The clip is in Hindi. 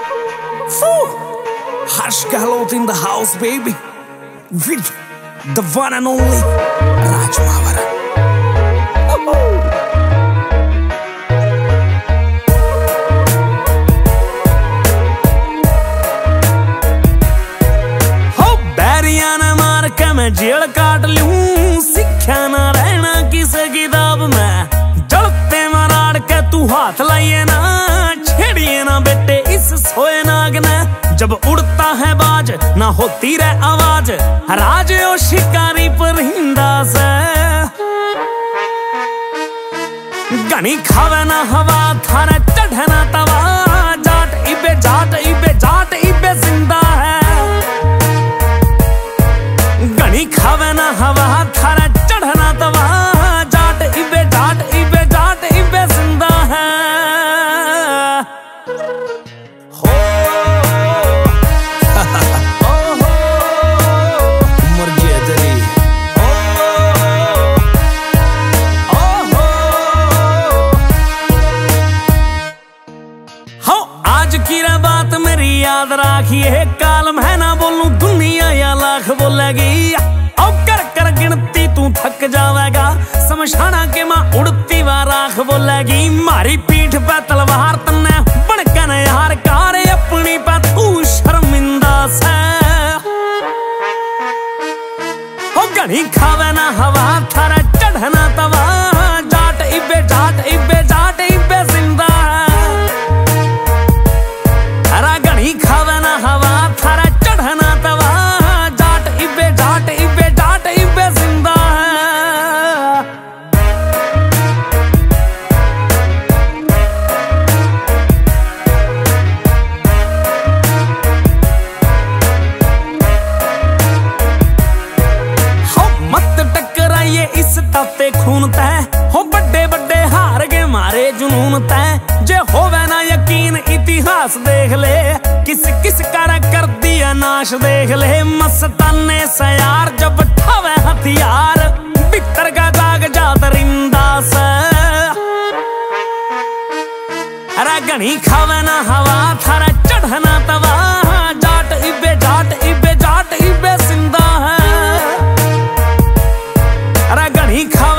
Harsh Gehlot in the house, baby, with the one and only Raj Mawar. हो बैरिया ने मार के मैं जेल काट लूं, सिक्ख्या ना रहना किसी किताब में। जलते मराड़ के तू हाथ लाइए ना, छेड़िए ना बेटे इस सोए नाग ने। जब उड़ता है बाज ना होती रह आवाज, राज ओ शिकारी परिंदा से। गनी खावे ना हवा थाने चढ़े ना तवा, जाट इबे जिंदा है। गनी खावे ना हवा थाने चढ़े ना तवा, जाट इबे जिंदा है। बात मेरी याद राखिए, कालम है ना बोलूं दुनिया या लाख बोलेगी। अब कर कर गिनती तू थक जावेगा, समझाना के मां उड़ती वा राख बोलेगी। मारी पीठ पे तलवार तन्ने बनकर यार कार, अपनी पे तू शर्मिंदा से। हो गनी खावे ना हवा थारा चढ़ना तवा, जाट इबे जिंदा है। खावे ना हवा थारा चढ़ना तवा, जाट इबे जिंदा है। हो मत टकराइए इस ताते खून तय, हो बड़े बड़े हार गए मारे जुनून तय। जे होवे ना यकीन इतिहास देख ले, किस किस कर दिया नाश देख ले। मस्ताने से यार जब ठावे हथियार, बितर का जाग जात रिंदा से। अरे गनी खावे ना हवा थारा चढ़ना तवा, जाट इबे जिंदा है। अरे गनी खावे